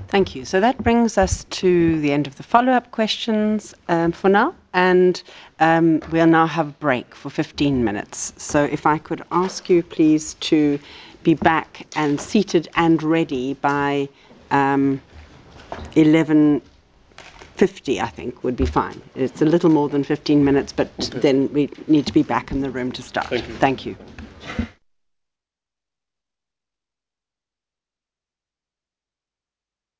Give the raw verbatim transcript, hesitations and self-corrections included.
Thank you. So that brings us to the end of the follow-up questions um, for now, and um, we'll now have a break for fifteen minutes. So if I could ask you, please, to be back and seated and ready by um, eleven fifty, I think, would be fine. It's a little more than fifteen minutes, but okay. Then we need to be back in the room to start. Thank you. Thank you.